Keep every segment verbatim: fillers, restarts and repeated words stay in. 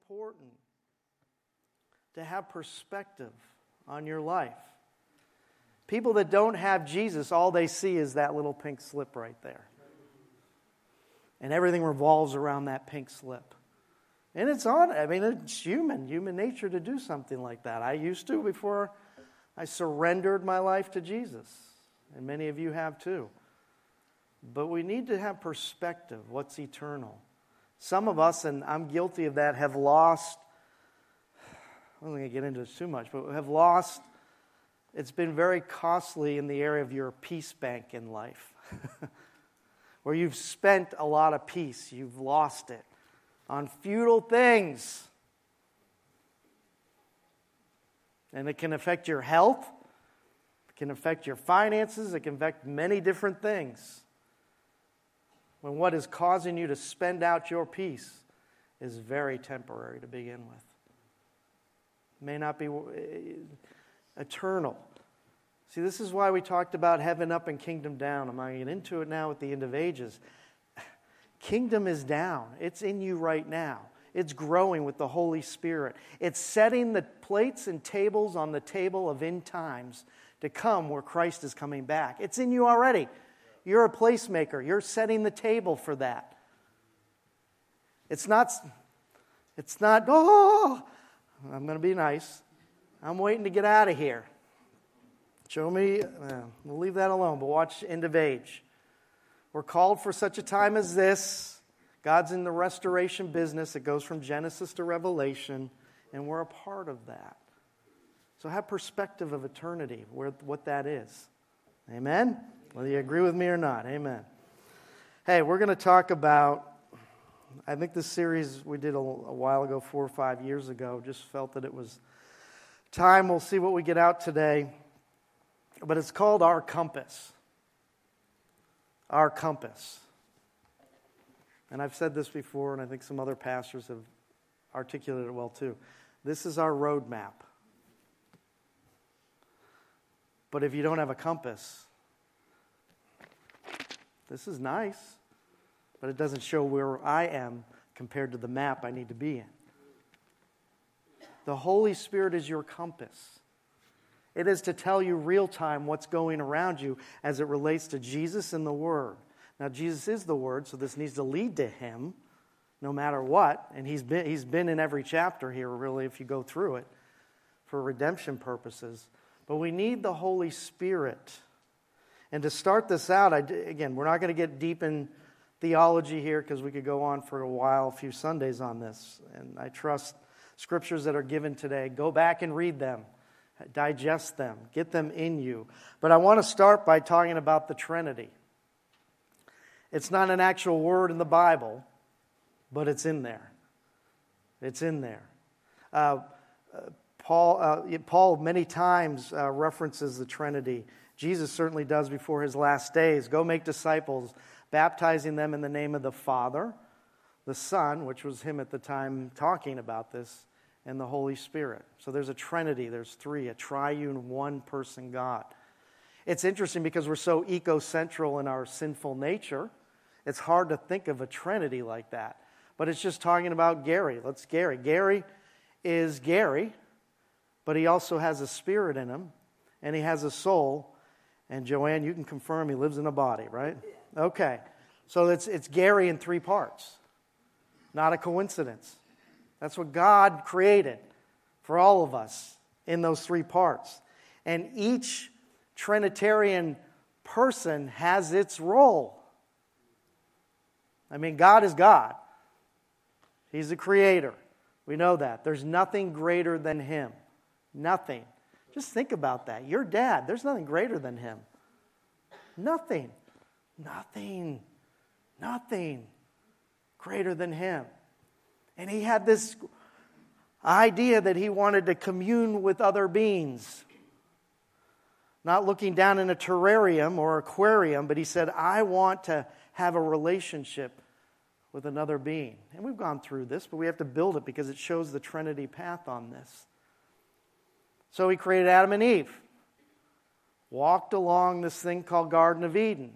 important to have perspective on your life. People that don't have Jesus, all they see is that little pink slip right there. And everything revolves around that pink slip. And it's on, I mean, it's human, human nature to do something like that. I used to before I surrendered my life to Jesus. And many of you have too. But we need to have perspective. What's eternal? Some of us, and I'm guilty of that, have lost, I'm not going to get into this too much, but have lost, it's been very costly in the area of your peace bank in life. Where you've spent a lot of peace, you've lost it on futile things. And it can affect your health, it can affect your finances, it can affect many different things. When what is causing you to spend out your peace is very temporary to begin with. It may not be eternal. See, this is why we talked about heaven up and kingdom down. I'm not going to get into it now at the end of ages. Kingdom is down. It's in you right now. It's growing with the Holy Spirit. It's setting the plates and tables on the table of end times to come where Christ is coming back. It's in you already. You're a placemaker. You're setting the table for that. It's not, it's not, oh, I'm going to be nice. I'm waiting to get out of here. Show me, uh, we'll leave that alone, but watch End of Age. We're called for such a time as this. God's in the restoration business. It goes from Genesis to Revelation, and we're a part of that. So have perspective of eternity, where what that is. Amen? Whether you agree with me or not. Amen. Hey, we're going to talk about, I think this series we did a, a while ago, four or five years ago, just felt that it was time. We'll see what we get out today. But it's called Our Compass. Our Compass. And I've said this before, and I think some other pastors have articulated it well too. This is our roadmap. But if you don't have a compass, this is nice, but it doesn't show where I am compared to the map I need to be in. The Holy Spirit is your compass. It is to tell you real time what's going around you as it relates to Jesus and the Word. Now, Jesus is the Word, so this needs to lead to Him no matter what. And He's been, he's been in every chapter here, really, if you go through it, for redemption purposes. But we need the Holy Spirit. And to start this out, I, again, we're not going to get deep in theology here because we could go on for a while, a few Sundays on this. And I trust scriptures that are given today. Go back and read them. Digest them. Get them in you. But I want to start by talking about the Trinity. It's not an actual word in the Bible, but it's in there. It's in there. Uh, Paul, uh, Paul many times uh, references the Trinity. Jesus certainly does before his last days. Go make disciples, baptizing them in the name of the Father, the Son, which was him at the time talking about this, and the Holy Spirit. So there's a Trinity, there's three, a triune, one-person God. It's interesting because we're so ecocentral in our sinful nature, it's hard to think of a Trinity like that. But it's just talking about Gary. Let's Gary. Gary is Gary, but he also has a spirit in him, and he has a soul. And Joanne, you can confirm he lives in a body, right? Okay. So it's, it's Gary in three parts. Not a coincidence. That's what God created for all of us in those three parts. And each Trinitarian person has its role. I mean, God is God. He's the creator. We know that. There's nothing greater than Him. Nothing. Just think about that. Your dad, there's nothing greater than him. Nothing. Nothing. Nothing greater than him. And he had this idea that he wanted to commune with other beings. Not looking down in a terrarium or aquarium, but he said, I want to have a relationship with another being. And we've gone through this, but we have to build it because it shows the Trinity path on this. So he created Adam and Eve. Walked along this thing called Garden of Eden.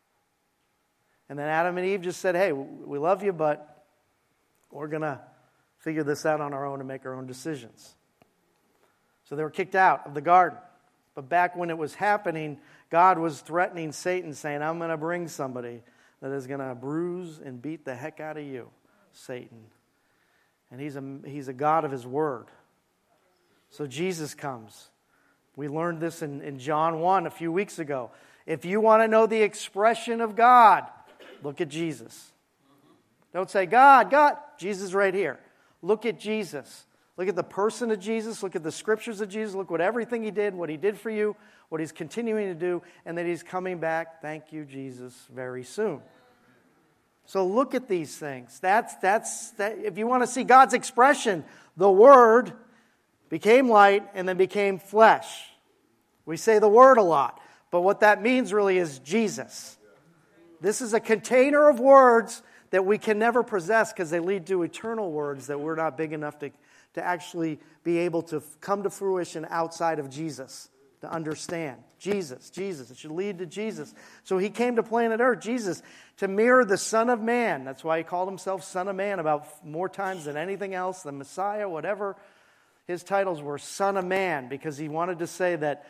And then Adam and Eve just said, hey, we love you, but we're going to figure this out on our own and make our own decisions. So they were kicked out of the garden. But back when it was happening, God was threatening Satan, saying, I'm going to bring somebody that is going to bruise and beat the heck out of you, Satan. And he's a, he's a God of his word. So Jesus comes. We learned this in, in John one a few weeks ago. If you want to know the expression of God, look at Jesus. Don't say, God, God. Jesus right here. Look at Jesus. Look at the person of Jesus. Look at the scriptures of Jesus. Look what everything he did, what he did for you, what he's continuing to do, and that he's coming back, thank you, Jesus, very soon. So look at these things. That's, that's, that, if you want to see God's expression, the Word became light and then became flesh. We say the Word a lot, but what that means really is Jesus. This is a container of words that we can never possess because they lead to eternal words that we're not big enough to, to actually be able to come to fruition outside of Jesus, to understand. Jesus, Jesus. It should lead to Jesus. So he came to planet Earth, Jesus, to mirror the Son of Man. That's why he called himself Son of Man about more times than anything else, the Messiah, whatever. His titles were Son of Man because he wanted to say that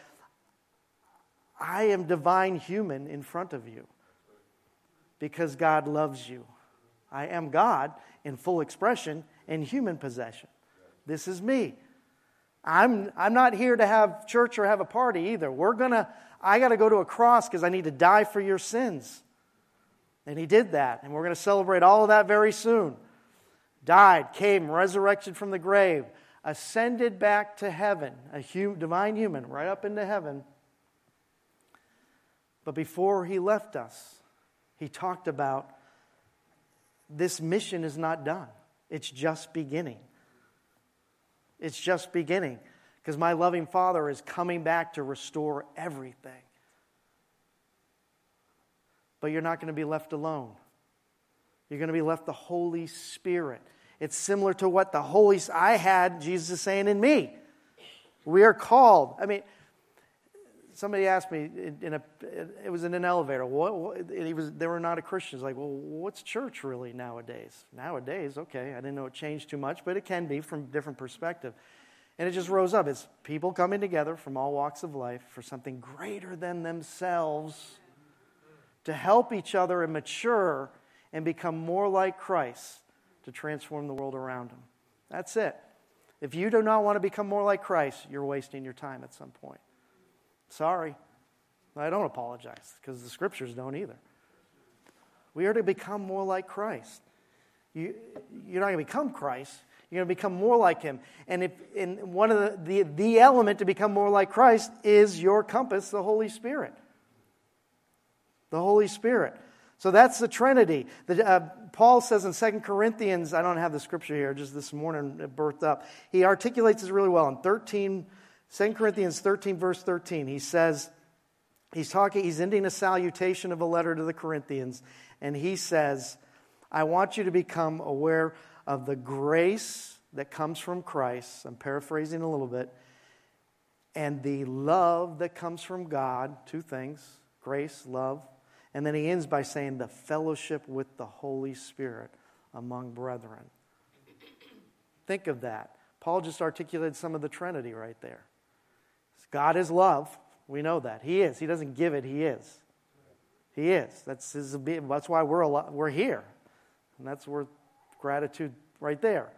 I am divine human in front of you because God loves you. I am God in full expression in human possession. This is me. I'm I'm not here to have church or have a party either. We're gonna I got to go to a cross because I need to die for your sins. And he did that, and we're going to celebrate all of that very soon. Died, came, resurrected from the grave, ascended back to heaven, a hu- divine human, right up into heaven. But before he left us, he talked about this mission is not done. It's just beginning. It's just beginning. Because my loving Father is coming back to restore everything. But you're not going to be left alone. You're going to be left the Holy Spirit. It's similar to what the Holy I had, Jesus is saying, in me. We are called. I mean, somebody asked me in a it was in an elevator. What, what he was they were not a Christian. It's like, well, what's church really nowadays? Nowadays, okay, I didn't know it changed too much, but it can be from a different perspective. And it just rose up. It's people coming together from all walks of life for something greater than themselves to help each other and mature and become more like Christ to transform the world around them. That's it. If you do not want to become more like Christ, you're wasting your time at some point. Sorry. I don't apologize because the scriptures don't either. We are to become more like Christ. You, you're not going to become Christ. You're going to become more like Him. And if and one of the, the, the element to become more like Christ is your compass, the Holy Spirit. The Holy Spirit. So that's the Trinity. The, uh, Paul says in Second Corinthians, I don't have the scripture here, just this morning it birthed up. He articulates this really well in thirteen, Second Corinthians thirteen, verse thirteen. He says, he's talking, he's ending a salutation of a letter to the Corinthians, and he says, I want you to become aware of the grace that comes from Christ. I'm paraphrasing a little bit. And the love that comes from God. Two things. Grace, love. And then he ends by saying the fellowship with the Holy Spirit among brethren. Think of that. Paul just articulated some of the Trinity right there. God is love. We know that. He is. He doesn't give it. He is. He is. That's his. That's why we're alive, we're here. And that's worth gratitude right there.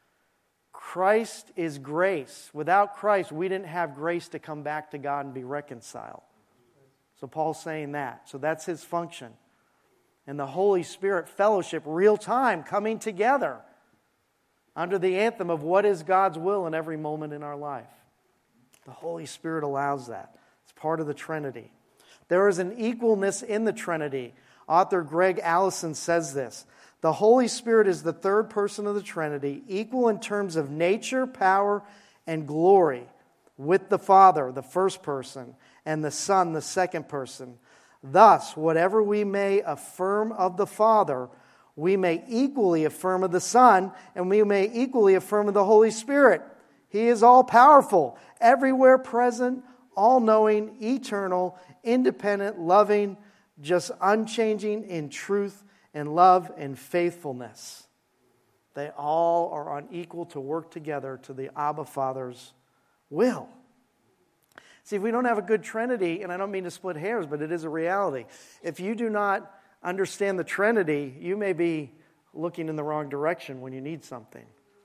Christ is grace. Without Christ, we didn't have grace to come back to God and be reconciled. So Paul's saying that. So that's his function. And the Holy Spirit fellowship, real time, coming together under the anthem of what is God's will in every moment in our life. The Holy Spirit allows that. It's part of the Trinity. There is an equalness in the Trinity. Author Greg Allison says this. The Holy Spirit is the third person of the Trinity, equal in terms of nature, power, and glory with the Father, the first person, and the Son, the second person. Thus, whatever we may affirm of the Father, we may equally affirm of the Son, and we may equally affirm of the Holy Spirit. He is all-powerful, everywhere present, all-knowing, eternal, independent, loving, just unchanging in truth and love and faithfulness. They all are unequal to work together to the Abba Father's will. See, if we don't have a good Trinity, and I don't mean to split hairs, but it is a reality. If you do not understand the Trinity, you may be looking in the wrong direction when you need something.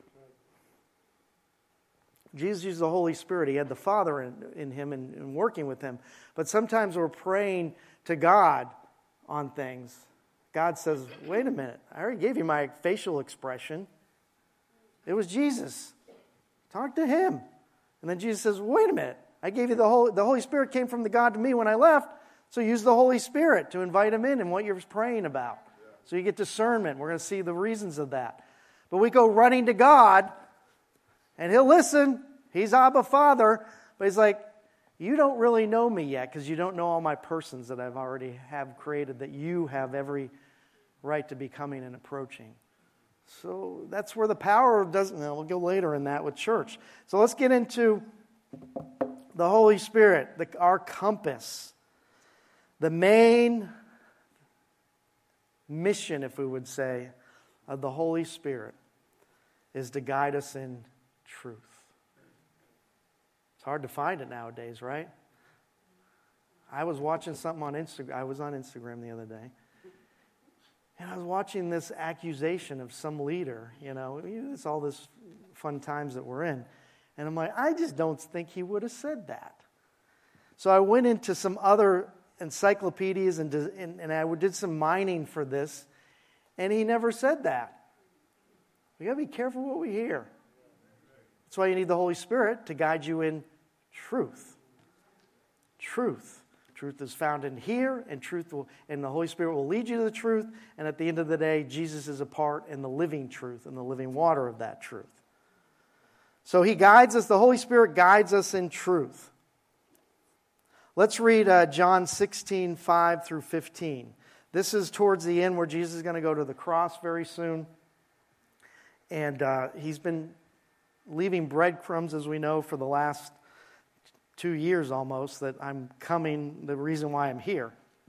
Jesus used the Holy Spirit. He had the Father in, in him and, and working with him. But sometimes we're praying to God on things. God says, wait a minute, I already gave you my facial expression. It was Jesus. Talk to him. And then Jesus says, wait a minute, I gave you the Holy, the Holy Spirit came from the God to me when I left, so use the Holy Spirit to invite him in and what you're praying about. So you get discernment. We're going to see the reasons of that. But we go running to God, and he'll listen. He's Abba Father, but he's like, you don't really know me yet because you don't know all my persons that I've already have created that you have every right to be coming and approaching. So that's where the power doesn't, no, we'll go later in that with church. So let's get into the Holy Spirit, the, our compass. The main mission, if we would say, of the Holy Spirit is to guide us in truth. It's hard to find it nowadays, right? I was watching something on Instagram. I was on Instagram the other day. And I was watching this accusation of some leader, you know, it's all this fun times that we're in. And I'm like, I just don't think he would have said that. So I went into some other encyclopedias and, and, and I did some mining for this, and he never said that. We got to be careful what we hear. That's why you need the Holy Spirit to guide you in truth. Truth. Truth is found in here, and truth will, and the Holy Spirit will lead you to the truth. And at the end of the day, Jesus is a part in the living truth and the living water of that truth. So he guides us. The Holy Spirit guides us in truth. Let's read uh, John sixteen, five through fifteen. This is towards the end where Jesus is going to go to the cross very soon. And uh, he's been leaving breadcrumbs, as we know, for the last two years almost, that I'm coming, the reason why I'm here.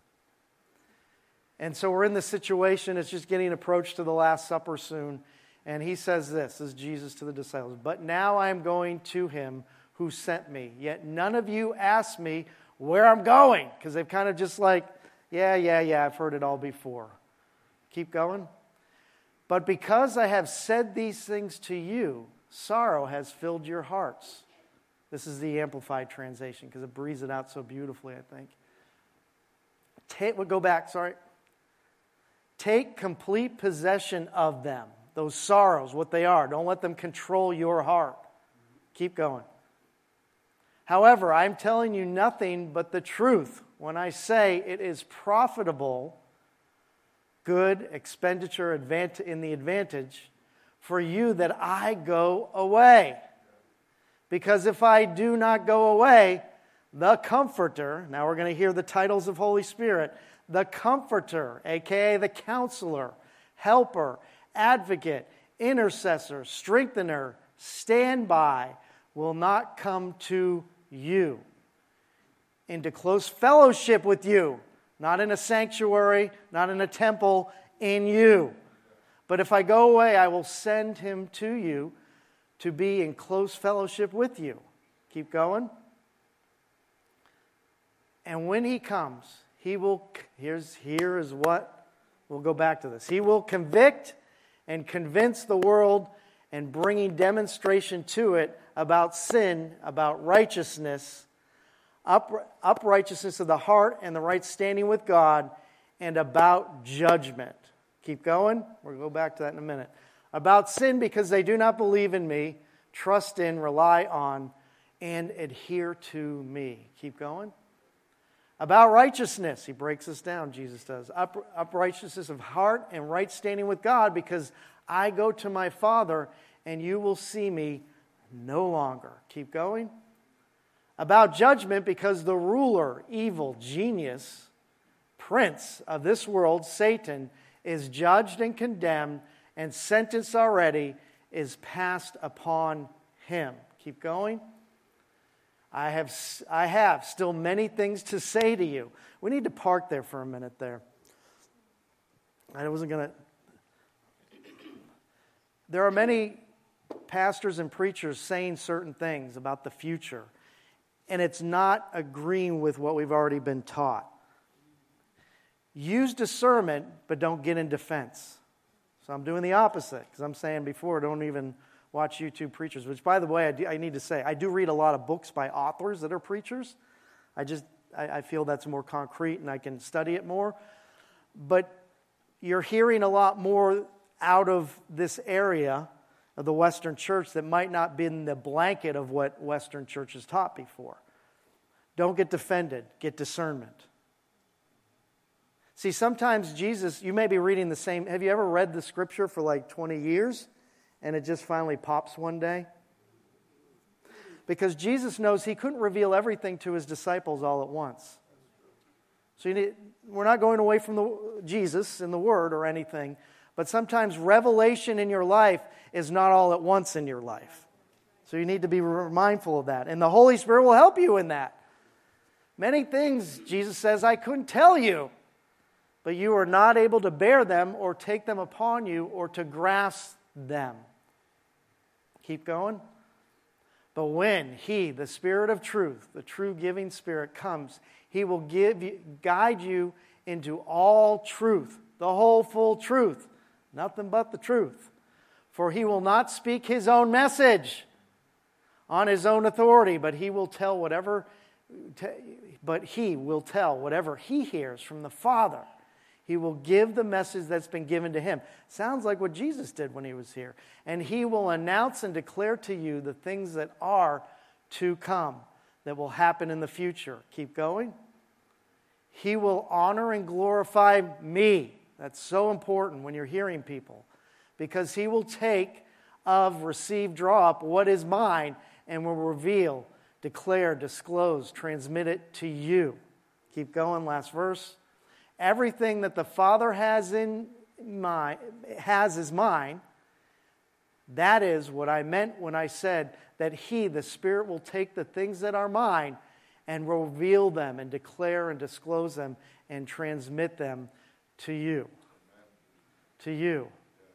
And so we're in this situation, it's just getting approached to the Last Supper soon. And he says this, this is Jesus to the disciples, but now I am going to him who sent me. Yet none of you ask me where I'm going. Because they've kind of just like, yeah, yeah, yeah, I've heard it all before. Keep going. But because I have said these things to you, sorrow has filled your hearts. This is the Amplified translation because it breathes it out so beautifully, I think. Take, we'll go back, sorry. Take complete possession of them. Those sorrows, what they are. Don't let them control your heart. Keep going. However, I'm telling you nothing but the truth when I say it is profitable, good expenditure in the advantage for you that I go away. Because if I do not go away, the Comforter, now we're going to hear the titles of Holy Spirit, the Comforter, aka the Counselor, Helper, Advocate, Intercessor, Strengthener, Standby, will not come to you into close fellowship with you, not in a sanctuary, not in a temple, in you. But if I go away, I will send him to you to be in close fellowship with you. Keep going. And when he comes, he will, here's, here is what, we'll go back to this. He will convict and convince the world and bringing demonstration to it about sin, about righteousness, up, uprightness of the heart and the right standing with God, and about judgment. Keep going. We'll go back to that in a minute. About sin because they do not believe in me, trust in, rely on, and adhere to me. Keep going. About righteousness, he breaks us down, Jesus does. Up, uprightness of heart and right standing with God because I go to my Father and you will see me no longer. Keep going. About judgment because the ruler, evil, genius, prince of this world, Satan, is judged and condemned and sentence already is passed upon him. Keep going. I have, I have still many things to say to you. We need to park there for a minute there. I wasn't going to... there are many pastors and preachers saying certain things about the future, and it's not agreeing with what we've already been taught. Use discernment, but don't get in defense. So I'm doing the opposite, because I'm saying before, don't even watch YouTube preachers, which, by the way, I, do, I need to say, I do read a lot of books by authors that are preachers. I just, I, I feel that's more concrete, and I can study it more. But you're hearing a lot more out of this area of the Western church that might not be in the blanket of what Western church has taught before. Don't get defended. Get discernment. See, sometimes Jesus, you may be reading the same. Have you ever read the scripture for like twenty years and it just finally pops one day? Because Jesus knows he couldn't reveal everything to his disciples all at once. So you need, we're not going away from the Jesus and the Word or anything, but sometimes revelation in your life is not all at once in your life. So you need to be mindful of that. And the Holy Spirit will help you in that. Many things, Jesus says, I couldn't tell you, but you are not able to bear them or take them upon you or to grasp them. Keep going. But when He, the Spirit of truth, the true giving Spirit, comes, He will give you, guide you into all truth, the whole full truth, nothing but the truth. For He will not speak His own message on His own authority, but He will tell whatever, but He will tell whatever He hears from the Father. He will give the message that's been given to Him. Sounds like what Jesus did when He was here. And He will announce and declare to you the things that are to come, that will happen in the future. Keep going. He will honor and glorify me. That's so important when you're hearing people. Because He will take of, receive, draw up what is mine and will reveal, declare, disclose, transmit it to you. Keep going, last verse. Everything that the Father has in my has is mine. That is what I meant when I said that He, the Spirit, will take the things that are mine and reveal them and declare and disclose them and transmit them to you. To you.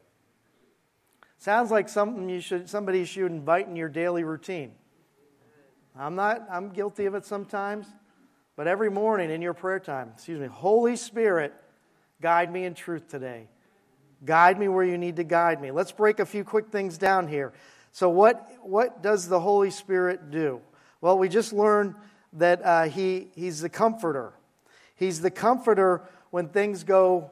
Sounds like something you should somebody should invite in your daily routine. I'm not I'm guilty of it sometimes. But every morning in your prayer time, excuse me, Holy Spirit, guide me in truth today. Guide me where you need to guide me. Let's break a few quick things down here. So what, what does the Holy Spirit do? Well, we just learned that uh, he, He's the comforter. He's the comforter when things go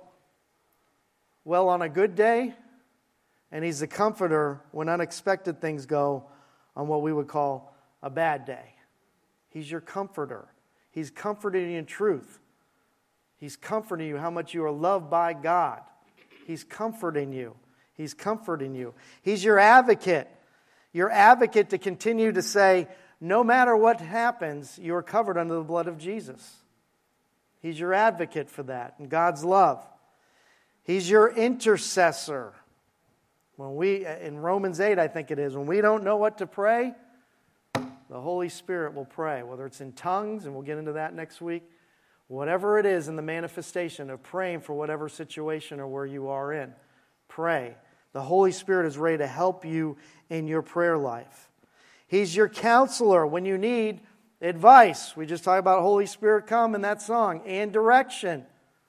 well on a good day, and He's the comforter when unexpected things go on what we would call a bad day. He's your comforter. He's comforting you in truth. He's comforting you how much you are loved by God. He's comforting you. He's comforting you. He's your advocate. Your advocate to continue to say, no matter what happens, you are covered under the blood of Jesus. He's your advocate for that and God's love. He's your intercessor. When we, in Romans eight, I think it is, when we don't know what to pray, the Holy Spirit will pray, whether it's in tongues, and we'll get into that next week, whatever it is in the manifestation of praying for whatever situation or where you are in. Pray. The Holy Spirit is ready to help you in your prayer life. He's your counselor when you need advice. We just talked about Holy Spirit come in that song, and direction.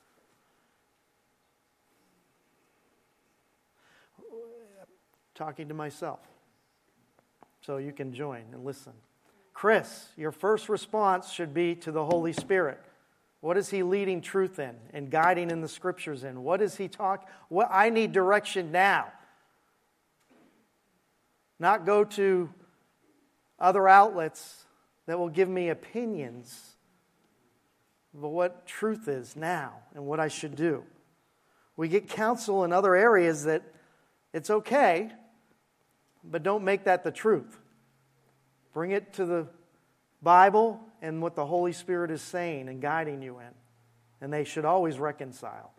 Talking to myself. So you can join and listen. Chris, your first response should be to the Holy Spirit. What is He leading truth in and guiding in the Scriptures in? What is He talk? What I need direction now. Not go to other outlets that will give me opinions, but what truth is now and what I should do. We get counsel in other areas that it's okay, but don't make that the truth. Bring it to the Bible and what the Holy Spirit is saying and guiding you in. And they should always reconcile.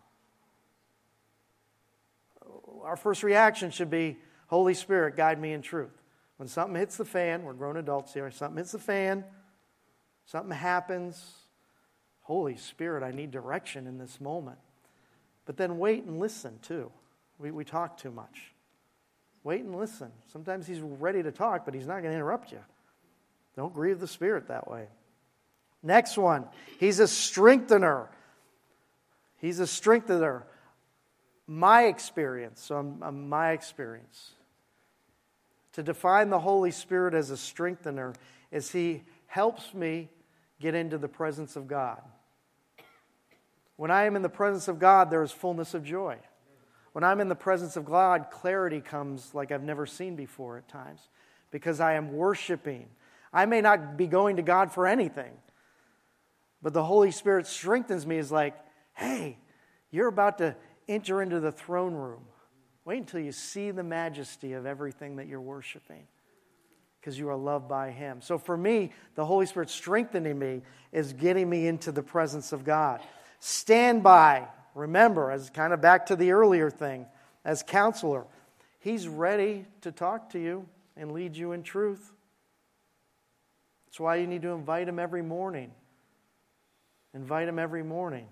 Our first reaction should be, Holy Spirit, guide me in truth. When something hits the fan, we're grown adults here, something hits the fan, something happens, Holy Spirit, I need direction in this moment. But then wait and listen too. We, we talk too much. Wait and listen. Sometimes he's ready to talk, but he's not going to interrupt you. Don't grieve the Spirit that way. Next one, he's a strengthener. He's a strengthener. My experience, so I'm, I'm my experience. To define the Holy Spirit as a strengthener is he helps me get into the presence of God. When I am in the presence of God, there is fullness of joy. When I'm in the presence of God, clarity comes like I've never seen before at times because I am worshiping. I may not be going to God for anything, but the Holy Spirit strengthens me as like, hey, you're about to enter into the throne room. Wait until you see the majesty of everything that you're worshiping because you are loved by Him. So for me, the Holy Spirit strengthening me is getting me into the presence of God. Stand by. Remember, as kind of back to the earlier thing, as counselor, He's ready to talk to you and lead you in truth. That's why you need to invite Him every morning. Invite Him every morning.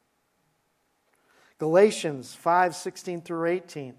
Galatians five, sixteen through eighteen.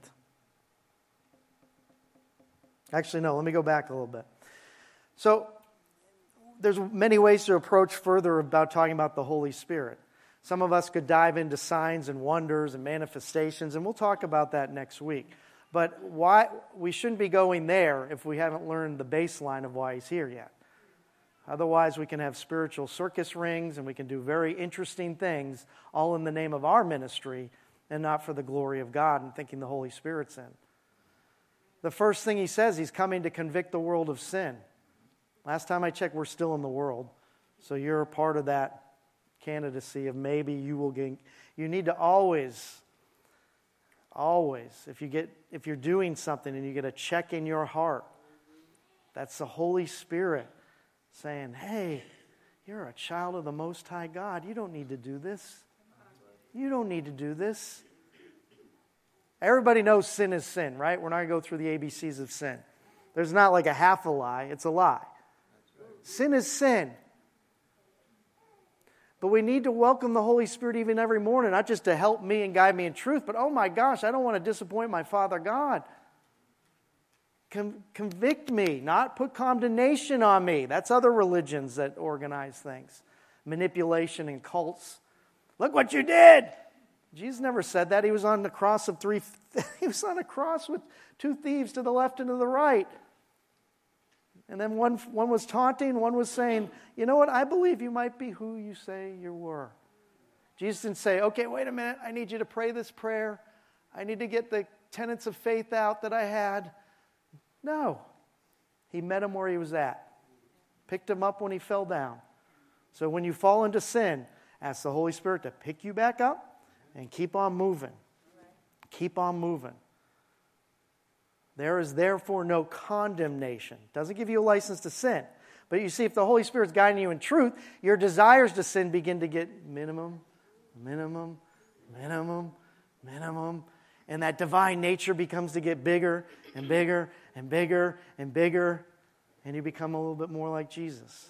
Actually, no, let me go back a little bit. So, there's many ways to approach further about talking about the Holy Spirit. Some of us could dive into signs and wonders and manifestations, and we'll talk about that next week. But why we shouldn't be going there if we haven't learned the baseline of why He's here yet. Otherwise, we can have spiritual circus rings and we can do very interesting things all in the name of our ministry and not for the glory of God and thinking the Holy Spirit's in. The first thing He says, He's coming to convict the world of sin. Last time I checked, we're still in the world. So you're a part of that candidacy of maybe you will get. You need to always, always, if you get, if you're doing something and you get a check in your heart, that's the Holy Spirit saying, hey, you're a child of the Most High God. You don't need to do this. You don't need to do this. Everybody knows sin is sin, right? We're not going to go through the A B Cs of sin. There's not like a half a lie. It's a lie. Sin is sin. But we need to welcome the Holy Spirit even every morning, not just to help me and guide me in truth, but oh my gosh, I don't want to disappoint my Father God. Con- convict me, not put condemnation on me. That's other religions that organize things. Manipulation and cults. Look what you did. Jesus never said that. He was on the cross of three, he was on a cross with two thieves to the left and to the right. And then one, one was taunting, one was saying, you know what, I believe you might be who you say you were. Jesus didn't say, okay, wait a minute, I need you to pray this prayer. I need to get the tenets of faith out that I had. No. He met him where he was at. Picked him up when he fell down. So when you fall into sin, ask the Holy Spirit to pick you back up and keep on moving. Keep on moving. There is therefore no condemnation. Doesn't give you a license to sin. But you see, if the Holy Spirit's guiding you in truth, your desires to sin begin to get minimum, minimum, minimum, minimum. And that divine nature becomes to get bigger and bigger and bigger and bigger. And you become a little bit more like Jesus.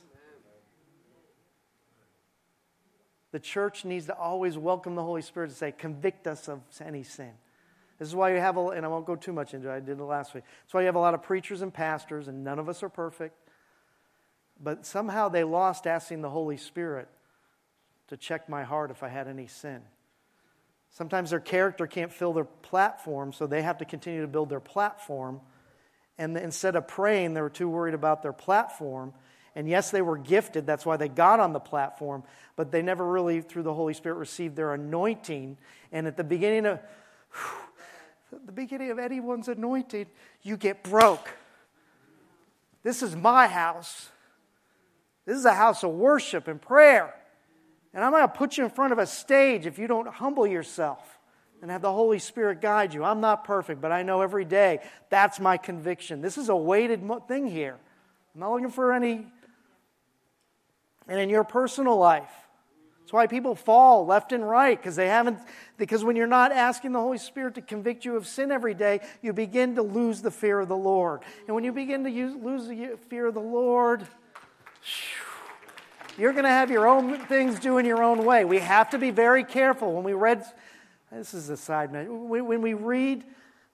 The church needs to always welcome the Holy Spirit to say, convict us of any sin. This is why you have, a, and I won't go too much into it, I did it last week. That's why you have a lot of preachers and pastors, and none of us are perfect. But somehow they lost asking the Holy Spirit to check my heart if I had any sin. Sometimes their character can't fill their platform, so they have to continue to build their platform. And instead of praying, they were too worried about their platform. And yes, they were gifted, that's why they got on the platform, but they never really, through the Holy Spirit, received their anointing. And at the beginning of... Whew, the beginning of anyone's anointing, you get broke. This is my house. This is a house of worship and prayer. And I'm going to put you in front of a stage if you don't humble yourself and have the Holy Spirit guide you. I'm not perfect, but I know every day that's my conviction. This is a weighted thing here. I'm not looking for any... And in your personal life, that's why people fall left and right, because they haven't, because when you're not asking the Holy Spirit to convict you of sin every day, you begin to lose the fear of the Lord. And when you begin to use, lose the fear of the Lord, you're going to have your own things doing your own way. We have to be very careful when we read, this is a side note, when we read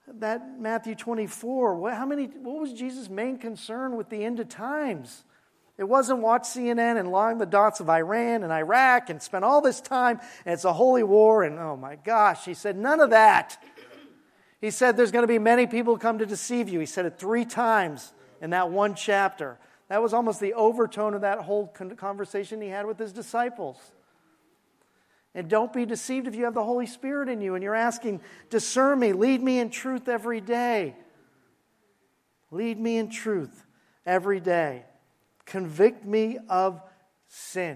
that Matthew twenty-four, what, how many, what was Jesus' main concern with the end of times? It wasn't watch C N N and line the dots of Iran and Iraq and spend all this time and it's a holy war and oh my gosh. He said none of that. He said there's going to be many people who come to deceive you. He said it three times in that one chapter. That was almost the overtone of that whole conversation he had with his disciples. And don't be deceived if you have the Holy Spirit in you and you're asking, discern me, lead me in truth every day. Lead me in truth every day. Convict me of sin.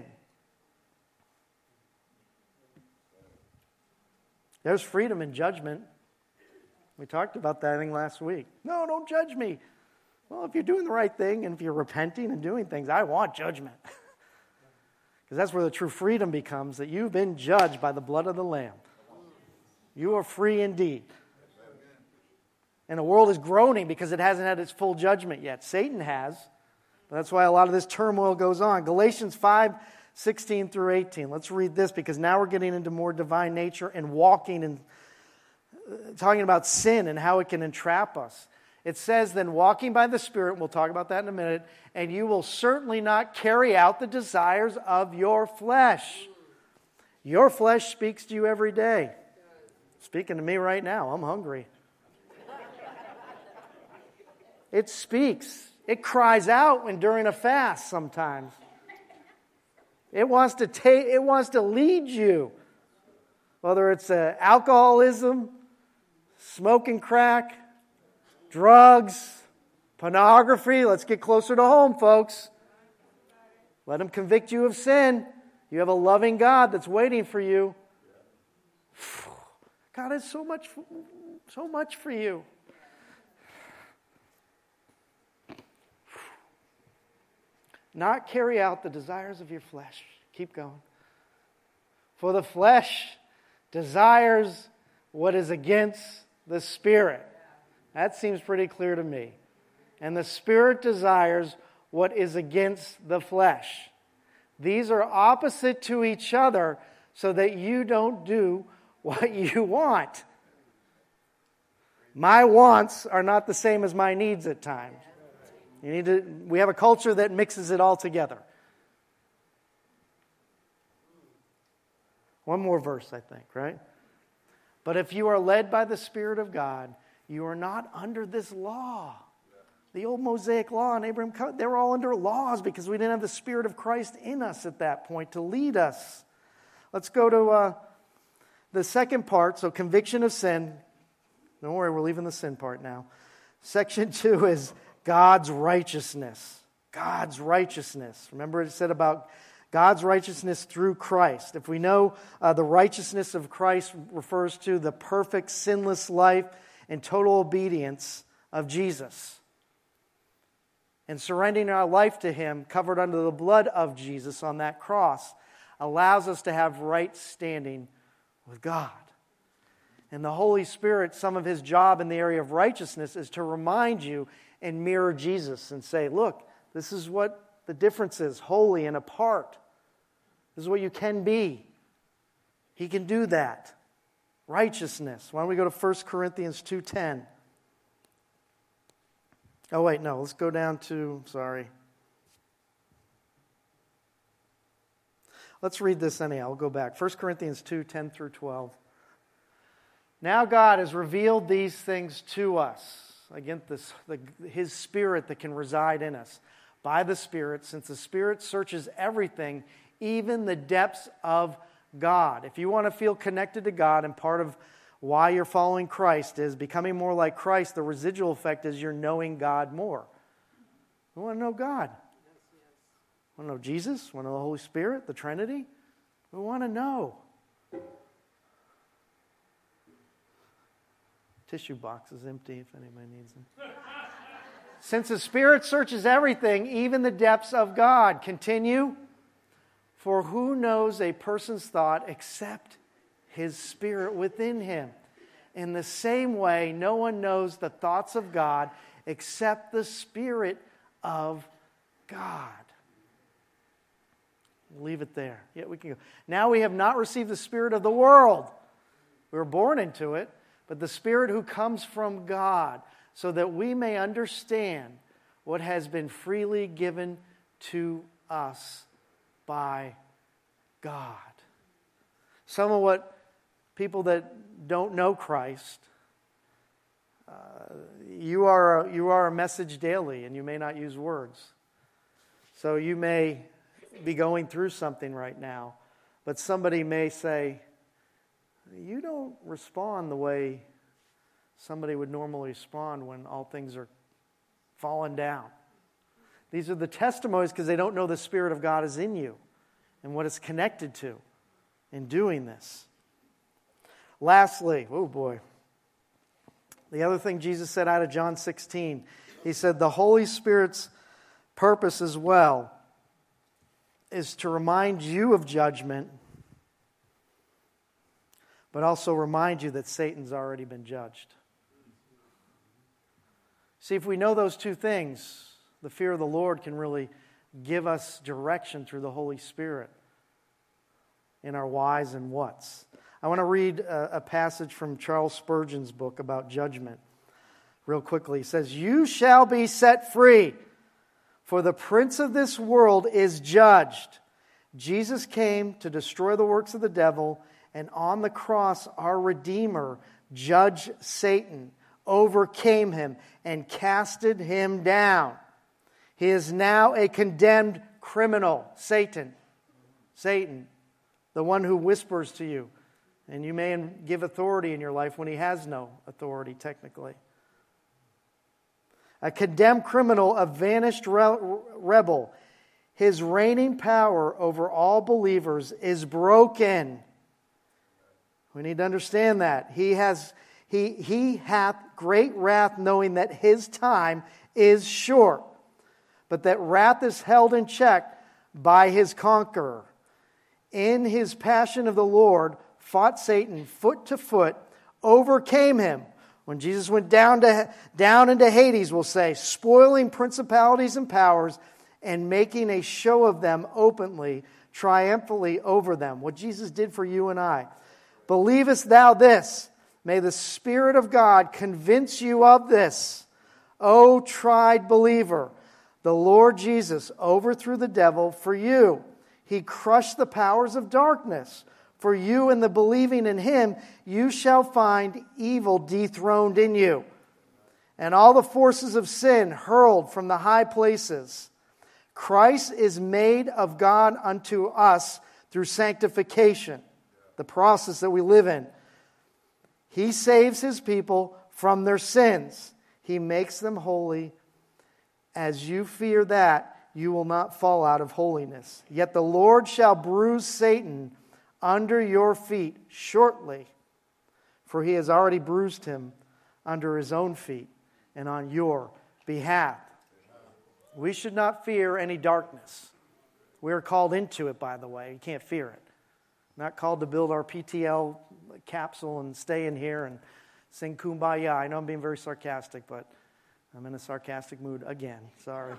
There's freedom in judgment. We talked about that, I think, last week. No, don't judge me. Well, if you're doing the right thing and if you're repenting and doing things, I want judgment. Because that's where the true freedom becomes, that you've been judged by the blood of the Lamb. You are free indeed. And the world is groaning because it hasn't had its full judgment yet. Satan has. But that's why a lot of this turmoil goes on. Galatians five, sixteen through eighteen. Let's read this because now we're getting into more divine nature and walking and talking about sin and how it can entrap us. It says, then walking by the Spirit, we'll talk about that in a minute, and you will certainly not carry out the desires of your flesh. Your flesh speaks to you every day. Speaking to me right now, I'm hungry. It speaks. It cries out when during a fast sometimes. It wants to take. It wants to lead you. Whether it's uh, alcoholism, smoking crack, drugs, pornography. Let's get closer to home, folks. Let him convict you of sin. You have a loving God that's waiting for you. God has so much, so much for you. Not carry out the desires of your flesh. Keep going. For the flesh desires what is against the Spirit. That seems pretty clear to me. And the Spirit desires what is against the flesh. These are opposite to each other so that you don't do what you want. My wants are not the same as my needs at times. You need to, we have a culture that mixes it all together. One more verse, I think, right? But if you are led by the Spirit of God, you are not under this law. The old Mosaic law and Abraham, they were all under laws because we didn't have the Spirit of Christ in us at that point to lead us. Let's go to uh, the second part, so conviction of sin. Don't worry, we're leaving the sin part now. Section two is God's righteousness. God's righteousness. Remember it said about God's righteousness through Christ. If we know uh, the righteousness of Christ refers to the perfect, sinless life and total obedience of Jesus. And surrendering our life to Him, covered under the blood of Jesus on that cross, allows us to have right standing with God. And the Holy Spirit, some of His job in the area of righteousness is to remind you and mirror Jesus and say, look, this is what the difference is, holy and apart. This is what you can be. He can do that. Righteousness. Why don't we go to First Corinthians two ten? Oh, wait, no. Let's go down to, sorry. Let's read this anyhow. I'll go back. First Corinthians two ten through twelve. Now God has revealed these things to us. Again, this, the, His Spirit that can reside in us. By the Spirit, since the Spirit searches everything, even the depths of God. If you want to feel connected to God, and part of why you're following Christ is becoming more like Christ, the residual effect is you're knowing God more. We want to know God. We want to know Jesus. We want to know the Holy Spirit, the Trinity. We want to know. Tissue box is empty if anybody needs them. Since the Spirit searches everything, even the depths of God. Continue. For who knows a person's thought except his spirit within him? In the same way, no one knows the thoughts of God except the Spirit of God. We'll leave it there. Yeah, we can go. Now we have not received the spirit of the world. We were born into it. but the Spirit who comes from God, so that we may understand what has been freely given to us by God. Some of what people that don't know Christ, uh, you are a, you are a message daily, and you may not use words. So you may be going through something right now, but somebody may say, you don't respond the way somebody would normally respond when all things are falling down. These are the testimonies because they don't know the Spirit of God is in you and what it's connected to in doing this. Lastly, oh boy, the other thing Jesus said out of John sixteen, he said the Holy Spirit's purpose as well is to remind you of judgment, but also remind you that Satan's already been judged. See, if we know those two things, the fear of the Lord can really give us direction through the Holy Spirit in our whys and whats. I want to read a, a passage from Charles Spurgeon's book about judgment real quickly. He says, "You shall be set free, for the prince of this world is judged. Jesus came to destroy the works of the devil, and on the cross our Redeemer judged Satan, overcame him, and casted him down. He is now a condemned criminal." Satan. Satan, the one who whispers to you. And you may give authority in your life when he has no authority, technically. A condemned criminal, a vanished rebel. His reigning power over all believers is broken. We need to understand that. He has, he, he hath great wrath, knowing that his time is short. But that wrath is held in check by his conqueror. In his passion of the Lord, fought Satan foot to foot, overcame him. When Jesus went down to down into Hades, we'll say, spoiling principalities and powers and making a show of them openly, triumphantly over them. What Jesus did for you and I. Believest thou this? May the Spirit of God convince you of this. O tried believer, the Lord Jesus overthrew the devil for you. He crushed the powers of darkness. For you and the believing in Him, you shall find evil dethroned in you, and all the forces of sin hurled from the high places. Christ is made of God unto us through sanctification, the process that we live in. He saves His people from their sins. He makes them holy. As you fear that, you will not fall out of holiness. Yet the Lord shall bruise Satan under your feet shortly, for He has already bruised him under His own feet and on your behalf. We should not fear any darkness. We are called into it, by the way. You can't fear it. Not called to build our P T L capsule and stay in here and sing Kumbaya. I know I'm being very sarcastic, but I'm in a sarcastic mood again. Sorry.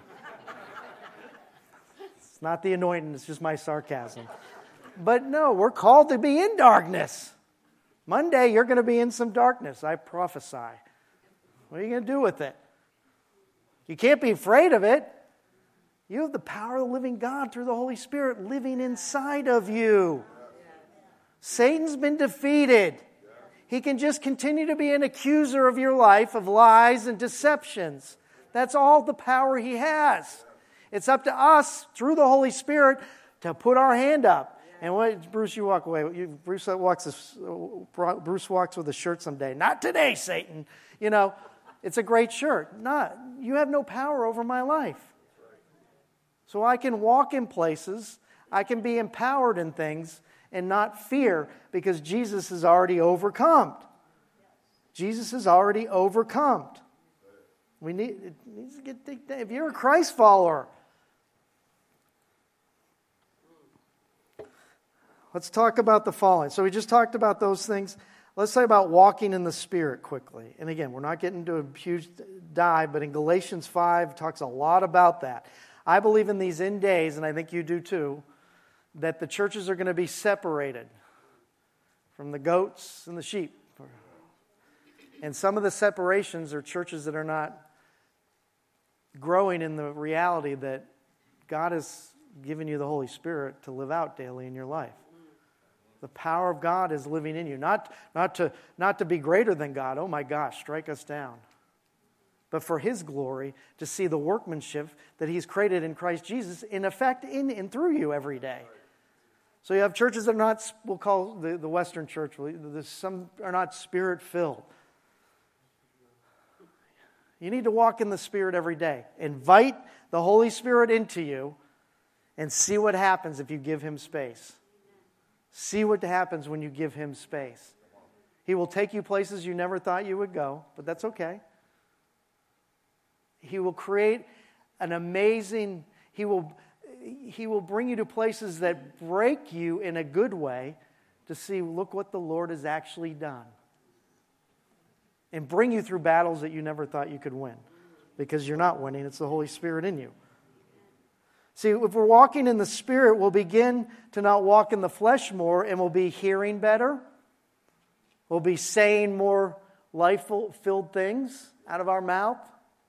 It's not the anointing, it's just my sarcasm. But no, we're called to be in darkness. Monday, you're going to be in some darkness, I prophesy. What are you going to do with it? You can't be afraid of it. You have the power of the living God through the Holy Spirit living inside of you. Satan's been defeated. He can just continue to be an accuser of your life of lies and deceptions. That's all the power he has. It's up to us, through the Holy Spirit, to put our hand up. And what, Bruce, you walk away. You, Bruce walks. A, Bruce walks with a shirt someday. Not today, Satan. You know, it's a great shirt. Not you have no power over my life. So I can walk in places. I can be empowered in things and not fear because Jesus has already overcome. Jesus has already overcome. We need. It needs to get. If you're a Christ follower. Let's talk about the falling. So we just talked about those things. Let's talk about walking in the Spirit quickly. And again, we're not getting into a huge dive, but in Galatians five, it talks a lot about that. I believe in these end days, and I think you do too, that the churches are going to be separated from the goats and the sheep. And some of the separations are churches that are not growing in the reality that God has given you the Holy Spirit to live out daily in your life. The power of God is living in you. Not, not, to, not to be greater than God. Oh my gosh, strike us down. But for His glory, to see the workmanship that He's created in Christ Jesus in effect in and through you every day. So you have churches that are not, we'll call the, the Western church, some are not Spirit-filled. You need to walk in the Spirit every day. Invite the Holy Spirit into you and see what happens if you give Him space. See what happens when you give Him space. He will take you places you never thought you would go, but that's okay. He will create an amazing, He will, He will bring you to places that break you in a good way to see, look what the Lord has actually done. And bring you through battles that you never thought you could win. Because you're not winning, it's the Holy Spirit in you. See, if we're walking in the Spirit, we'll begin to not walk in the flesh more, and we'll be hearing better. We'll be saying more life-filled things out of our mouth.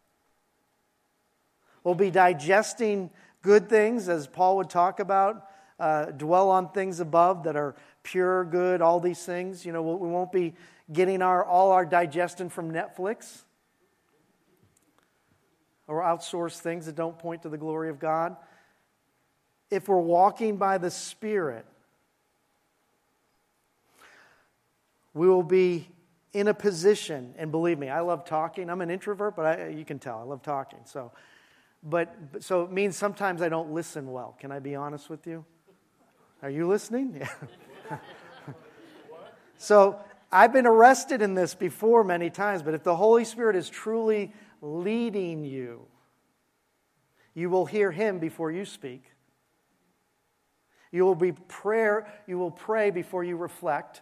We'll be digesting good things, as Paul would talk about. Uh, dwell on things above that are pure, good, all these things. You know, we won't be getting our all our digestion from Netflix or outsource things that don't point to the glory of God. If we're walking by the Spirit, we will be in a position, and believe me, I love talking. I'm an introvert, but I, you can tell I love talking. So, but so it means sometimes I don't listen well. Can I be honest with you? Are you listening? Yeah. So I've been arrested in this before many times, but if the Holy Spirit is truly leading you, you will hear Him before you speak. You will be prayer, you will pray before you reflect.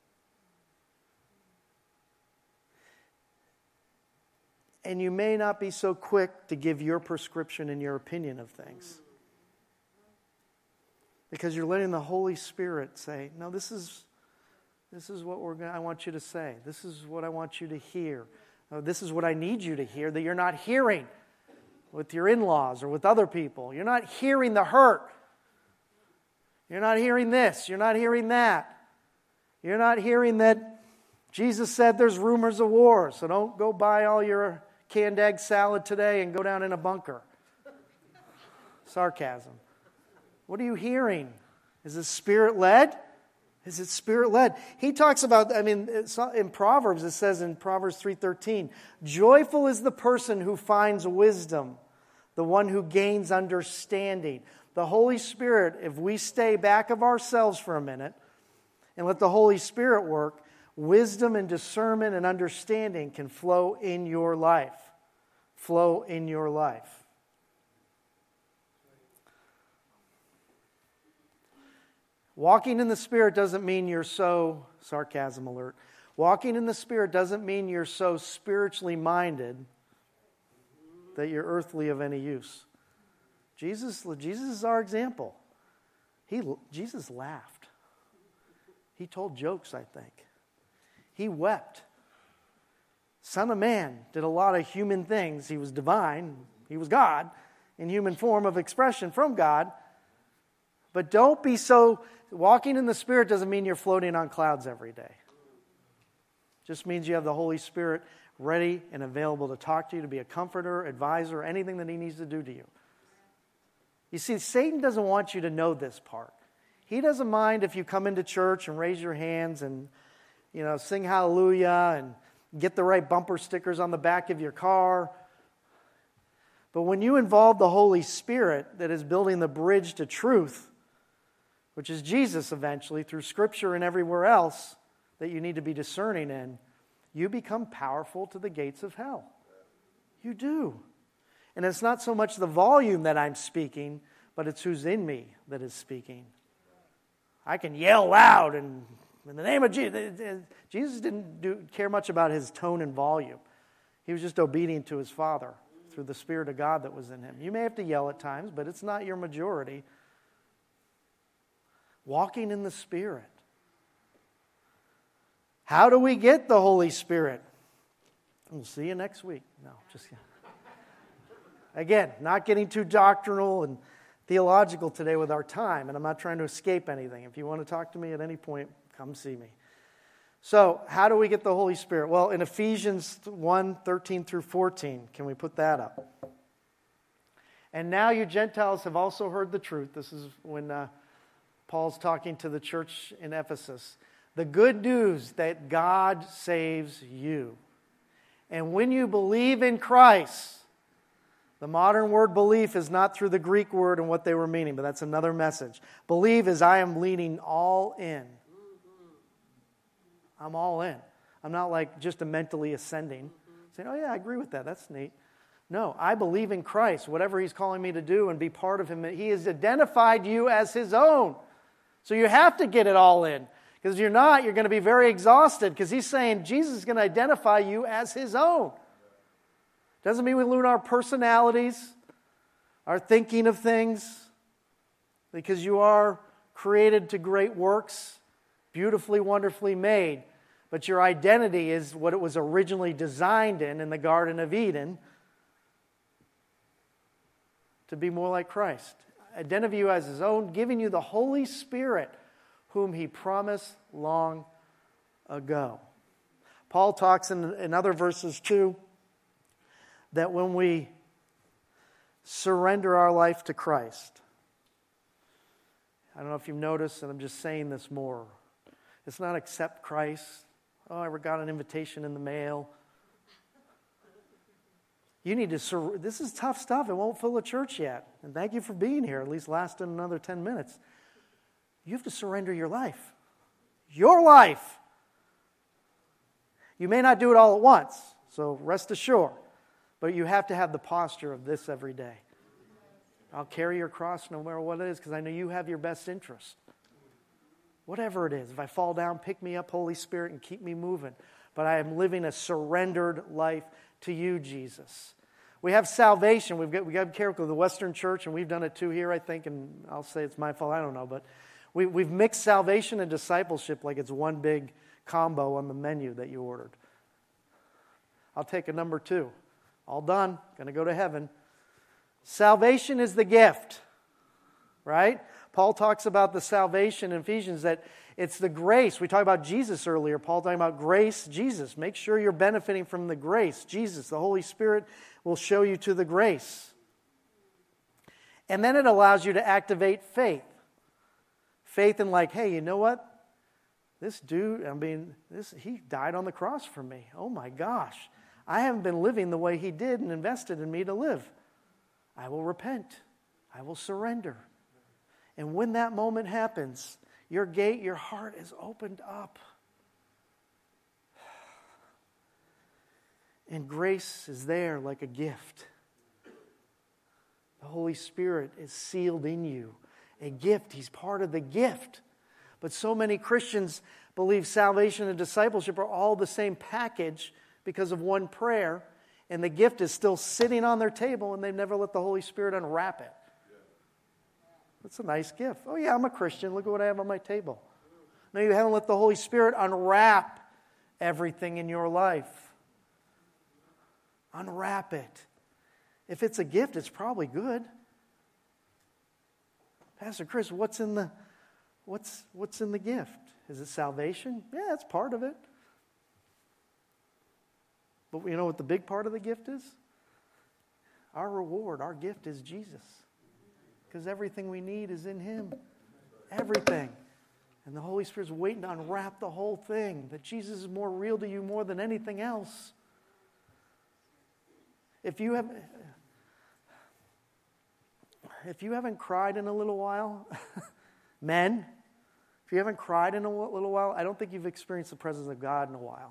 And you may not be so quick to give your prescription and your opinion of things. Because you're letting the Holy Spirit say, no, this is this is what we're going I want you to say. This is what I want you to hear. Oh, this is what I need you to hear that you're not hearing with your in-laws or with other people. You're not hearing the hurt. You're not hearing this. You're not hearing that. You're not hearing that Jesus said there's rumors of war, so don't go buy all your canned egg salad today and go down in a bunker. Sarcasm. What are you hearing? Is it Spirit-led? Is it Spirit-led? He talks about, I mean, in Proverbs, it says in Proverbs three thirteen, joyful is the person who finds wisdom, the one who gains understanding. The Holy Spirit, if we stay back of ourselves for a minute and let the Holy Spirit work, wisdom and discernment and understanding can flow in your life. Flow in your life. Walking in the Spirit doesn't mean you're so, sarcasm alert, walking in the Spirit doesn't mean you're so spiritually minded that you're earthly of any use. Jesus, Jesus is our example. He, Jesus laughed. He told jokes, I think. He wept. Son of Man did a lot of human things. He was divine. He was God in human form of expression from God. But don't be so, walking in the Spirit doesn't mean you're floating on clouds every day. It just means you have the Holy Spirit ready and available to talk to you, to be a comforter, advisor, anything that He needs to do to you. You see, Satan doesn't want you to know this part. He doesn't mind if you come into church and raise your hands and, you know, sing hallelujah and get the right bumper stickers on the back of your car. But when you involve the Holy Spirit that is building the bridge to truth, which is Jesus eventually through Scripture and everywhere else that you need to be discerning in, you become powerful to the gates of hell. You do. And it's not so much the volume that I'm speaking, but it's who's in me that is speaking. I can yell loud and in the name of Jesus. Jesus didn't do, care much about his tone and volume. He was just obedient to his Father through the Spirit of God that was in him. You may have to yell at times, but it's not your majority. Walking in the Spirit. How do we get the Holy Spirit? We'll see you next week. No, just kidding. Again, not getting too doctrinal and theological today with our time, and I'm not trying to escape anything. If you want to talk to me at any point, come see me. So, how do we get the Holy Spirit? Well, in Ephesians one, thirteen through fourteen, can we put that up? And now you Gentiles have also heard the truth. This is when uh, Paul's talking to the church in Ephesus. The good news that God saves you. And when you believe in Christ, the modern word belief is not through the Greek word and what they were meaning, but that's another message. Believe is I am leaning all in. I'm all in. I'm not like just a mentally ascending, saying, oh yeah, I agree with that. That's neat. No, I believe in Christ, whatever He's calling me to do and be part of Him. He has identified you as His own. So you have to get it all in. Because if you're not, you're going to be very exhausted because He's saying Jesus is going to identify you as His own. Doesn't mean we lose our personalities, our thinking of things, because you are created to great works, beautifully, wonderfully made. But your identity is what it was originally designed in, in the Garden of Eden, to be more like Christ. Identify you as His own, giving you the Holy Spirit, whom He promised long ago. Paul talks in, in other verses too, that when we surrender our life to Christ, I don't know if you've noticed, and I'm just saying this more, it's not accept Christ. Oh, I got an invitation in the mail. You need to, sur- this is tough stuff. It won't fill a church yet. And thank you for being here, at least lasting another ten minutes. You have to surrender your life. Your life. You may not do it all at once, so rest assured. But you have to have the posture of this every day. I'll carry your cross no matter what it is because I know you have your best interest. Whatever it is. If I fall down, pick me up, Holy Spirit, and keep me moving. But I am living a surrendered life to you, Jesus. We have salvation. We've got, we got to be careful with the Western Church, and we've done it too here, I think, and I'll say it's my fault, I don't know. But we, we've mixed salvation and discipleship like it's one big combo on the menu that you ordered. I'll take a number two. All done. Going to go to heaven. Salvation is the gift, right? Paul talks about the salvation in Ephesians, that it's the grace. We talked about Jesus earlier. Paul talking about grace, Jesus. Make sure you're benefiting from the grace. Jesus, the Holy Spirit, will show you to the grace. And then it allows you to activate faith. Faith in like, hey, you know what? This dude, I mean, this he died on the cross for me. Oh my gosh. I haven't been living the way He did and invested in me to live. I will repent. I will surrender. And when that moment happens, your gate, your heart is opened up. And grace is there like a gift. The Holy Spirit is sealed in you. A gift. He's part of the gift. But so many Christians believe salvation and discipleship are all the same package because of one prayer, and the gift is still sitting on their table, and they've never let the Holy Spirit unwrap it. That's a nice gift. Oh yeah, I'm a Christian. Look at what I have on my table. No, you haven't let the Holy Spirit unwrap everything in your life. Unwrap it. If it's a gift, it's probably good. Pastor Chris, what's in the what's what's in the gift? Is it salvation? Yeah, that's part of it. But you know what the big part of the gift is? Our reward, our gift is Jesus. Because everything we need is in Him. Everything. And the Holy Spirit's waiting to unwrap the whole thing. That Jesus is more real to you more than anything else. If you have, if you haven't cried in a little while, men, if you haven't cried in a little while, I don't think you've experienced the presence of God in a while.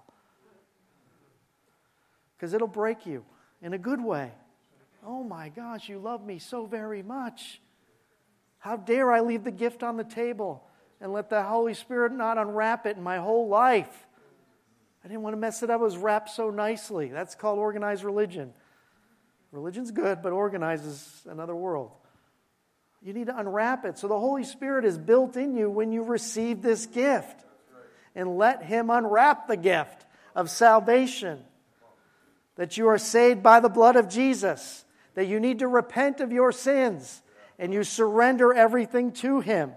Because it'll break you in a good way. Oh my gosh, you love me so very much. How dare I leave the gift on the table and let the Holy Spirit not unwrap it in my whole life? I didn't want to mess it up. It was wrapped so nicely. That's called organized religion. Religion's good, but organized is another world. You need to unwrap it. So the Holy Spirit is built in you when you receive this gift. And let Him unwrap the gift of salvation. that you are saved by the blood of Jesus, that you need to repent of your sins, and you surrender everything to Him.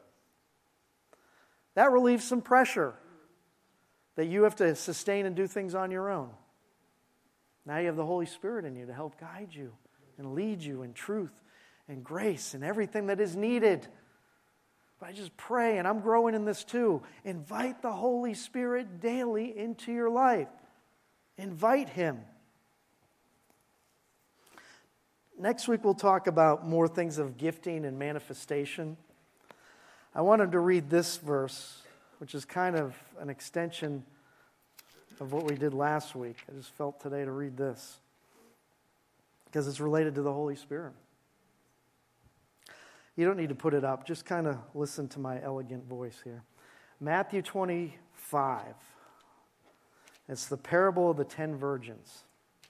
That relieves some pressure that you have to sustain and do things on your own. Now you have the Holy Spirit in you to help guide you and lead you in truth and grace and everything that is needed. But I just pray, and I'm growing in this too, invite the Holy Spirit daily into your life. Invite Him. Next week we'll talk about more things of gifting and manifestation. I wanted to read this verse, which is kind of an extension of what we did last week. I just felt today to read this because it's related to the Holy Spirit. You don't need to put it up. Just kind of listen to my elegant voice here. Matthew twenty-five. It's the parable of the ten virgins.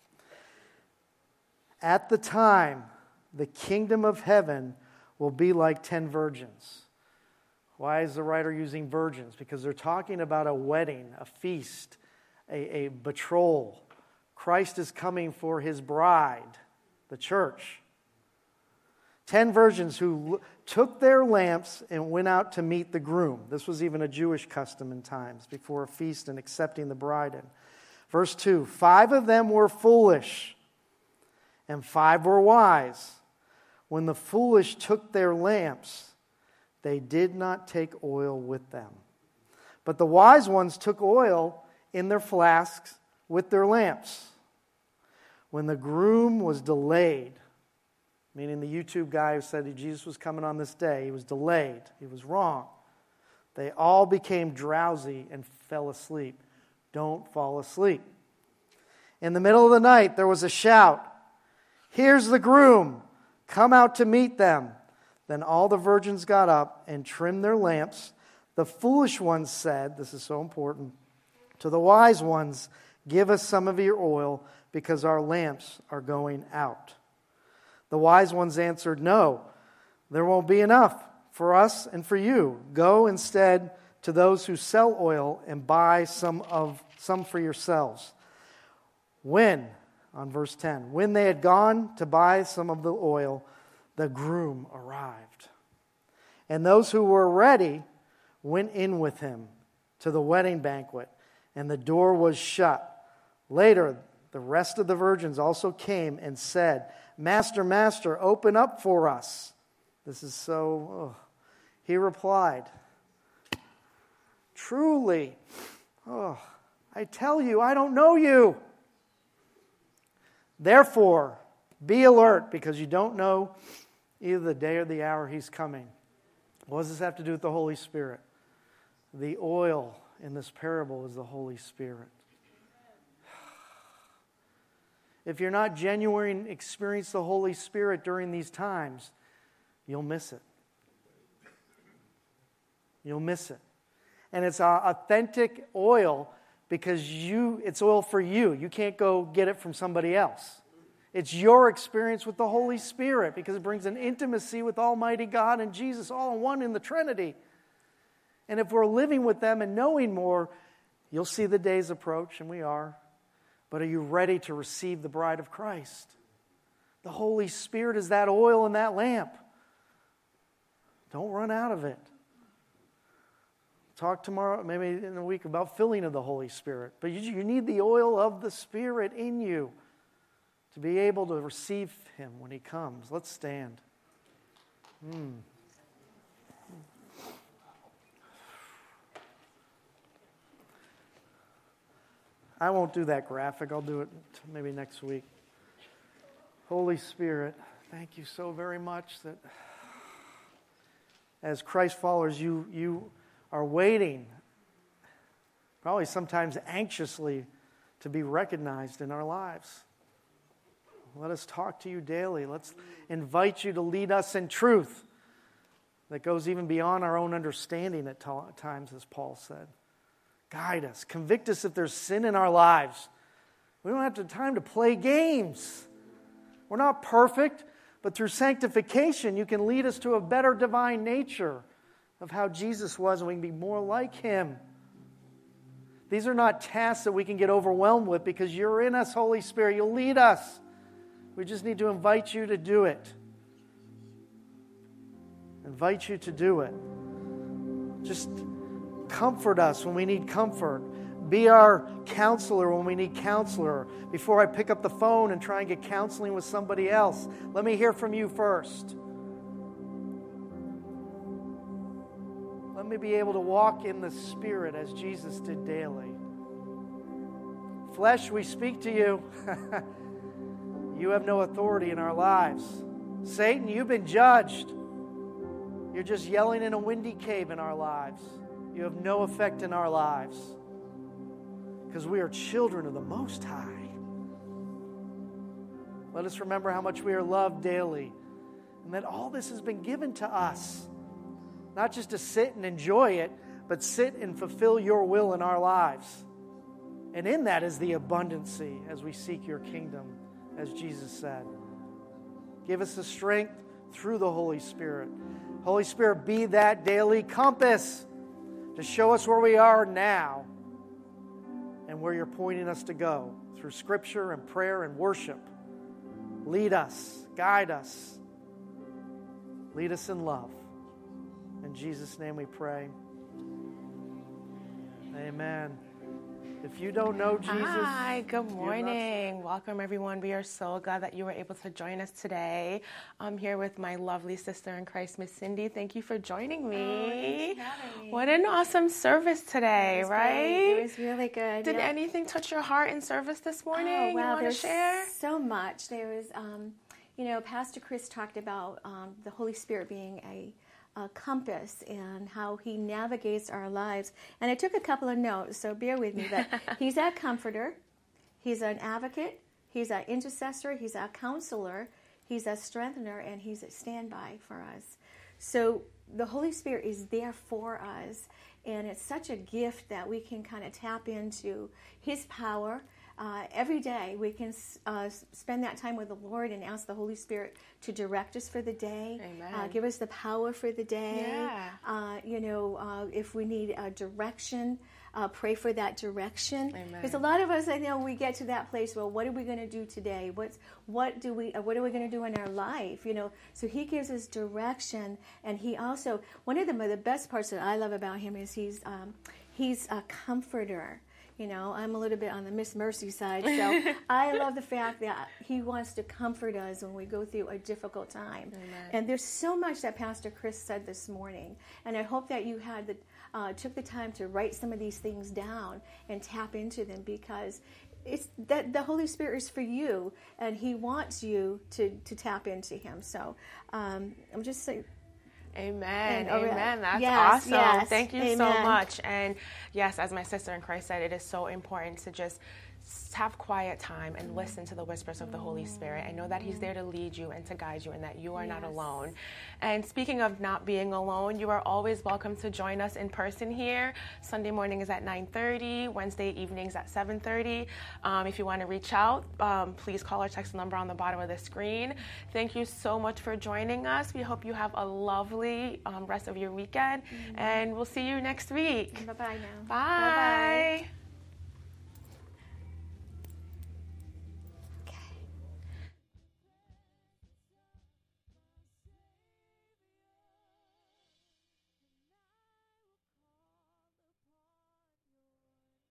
At the time, the kingdom of heaven will be like ten virgins. Why is the writer using virgins? Because they're talking about a wedding, a feast, a, a betrothal. Christ is coming for His bride, the church. Ten virgins who took their lamps and went out to meet the groom. This was even a Jewish custom in times before a feast and accepting the bride in. Verse two, five of them were foolish and five were wise. When the foolish took their lamps, they did not take oil with them. But the wise ones took oil in their flasks with their lamps. When the groom was delayed, meaning the YouTube guy who said Jesus was coming on this day, he was delayed. He was wrong. They all became drowsy and fell asleep. Don't fall asleep. In the middle of the night, there was a shout, "Here's the groom. Come out to meet them." Then all the virgins got up and trimmed their lamps. The foolish ones said, this is so important, to the wise ones, "Give us some of your oil, because our lamps are going out." The wise ones answered, "No, there won't be enough for us and for you. Go instead to those who sell oil and buy some of some for yourselves." When, on verse ten, when they had gone to buy some of the oil, the groom arrived. And those who were ready went in with him to the wedding banquet, and the door was shut. Later, the rest of the virgins also came and said, "Master, Master, open up for us." This is so... Oh. He replied, "Truly, oh, I tell you, I don't know you. Therefore, be alert, because you don't know either the day or the hour He's coming." What does this have to do with the Holy Spirit? The oil in this parable is the Holy Spirit. If you're not genuine, experience the Holy Spirit during these times, you'll miss it. You'll miss it. And it's authentic oil because you it's oil for you. You can't go get it from somebody else. It's your experience with the Holy Spirit because it brings an intimacy with Almighty God and Jesus, all in one in the Trinity. And if we're living with them and knowing more, you'll see the days approach, and we are. But are you ready to receive the bride of Christ? The Holy Spirit is that oil in that lamp. Don't run out of it. Talk tomorrow, maybe in a week, about filling of the Holy Spirit. But you, you need the oil of the Spirit in you to be able to receive Him when He comes. Let's stand. Hmm. I won't do that graphic. I'll do it maybe next week. Holy Spirit, thank you so very much that as Christ followers, you, you are waiting, probably sometimes anxiously, to be recognized in our lives. Let us talk to you daily. Let's invite you to lead us in truth that goes even beyond our own understanding at times, as Paul said. Guide us. Convict us if there's sin in our lives. We don't have the time to play games. We're not perfect, but through sanctification, you can lead us to a better divine nature of how Jesus was, and we can be more like Him. These are not tasks that we can get overwhelmed with because you're in us, Holy Spirit. You'll lead us. We just need to invite you to do it. Invite you to do it. Just comfort us when we need comfort. Be our counselor when we need counselor. Before I pick up the phone and try and get counseling with somebody else, let me hear from you first. Let me be able to walk in the Spirit as Jesus did daily. Flesh, we speak to you. You have no authority in our lives. Satan, you've been judged. You're just yelling in a windy cave in our lives. You have no effect in our lives because we are children of the Most High. Let us remember how much we are loved daily and that all this has been given to us. Not just to sit and enjoy it, but sit and fulfill your will in our lives. And in that is the abundancy as we seek your kingdom, as Jesus said. Give us the strength through the Holy Spirit. Holy Spirit, be that daily compass to show us where we are now and where you're pointing us to go through Scripture and prayer and worship. Lead us, guide us, lead us in love. In Jesus' name we pray. Amen. If you don't know Jesus... Hi, good morning. Not... Welcome, everyone. We are so glad that you were able to join us today. I'm here with my lovely sister in Christ, Miss Cindy. Thank you for joining me. Oh, thanks for having me. What an awesome service today, it was right? Great. It was really good. Did yep. anything touch your heart in service this morning? Oh, wow. You want to There's share? so much. There was, um, you know, Pastor Chris talked about um, the Holy Spirit being a... a compass and how he navigates our lives. And I took a couple of notes, so bear with me. But he's a comforter, he's an advocate, he's an intercessor, he's a counselor, he's a strengthener, and he's a standby for us. So the Holy Spirit is there for us, and it's such a gift that we can kind of tap into his power. Uh, every day we can uh, spend that time with the Lord and ask the Holy Spirit to direct us for the day. Amen. Uh, give us the power for the day. Yeah. Uh, you know, uh, if we need a direction, uh, pray for that direction. Because a lot of us, I know, we get to that place. Well, what are we going to do today? What's what do we? Uh, what are we going to do in our life? You know, so he gives us direction, and he also one of the the best parts that I love about him is he's um, he's a comforter. You know, I'm a little bit on the Miss Mercy side, so I love the fact that he wants to comfort us when we go through a difficult time. Amen. And there's so much that Pastor Chris said this morning, and I hope that you had the uh, took the time to write some of these things down and tap into them, because it's that the Holy Spirit is for you, and he wants you to to tap into him. So um, I'm just saying. Amen. And, oh, Amen. That's yes, awesome. yes. Thank you Amen. so much. And yes, as my sister in Christ said, it is so important to just have quiet time and listen to the whispers of the Holy Spirit. I know that he's there to lead you and to guide you, and that you are yes. not alone. And speaking of not being alone, you are always welcome to join us in person here. Sunday morning is at nine thirty, Wednesday evenings at seven thirty. Um, if you want to reach out, um, please call or text the number on the bottom of the screen. Thank you so much for joining us. We hope you have a lovely um, rest of your weekend, mm-hmm. and we'll see you next week. Bye-bye now. Bye. Bye-bye.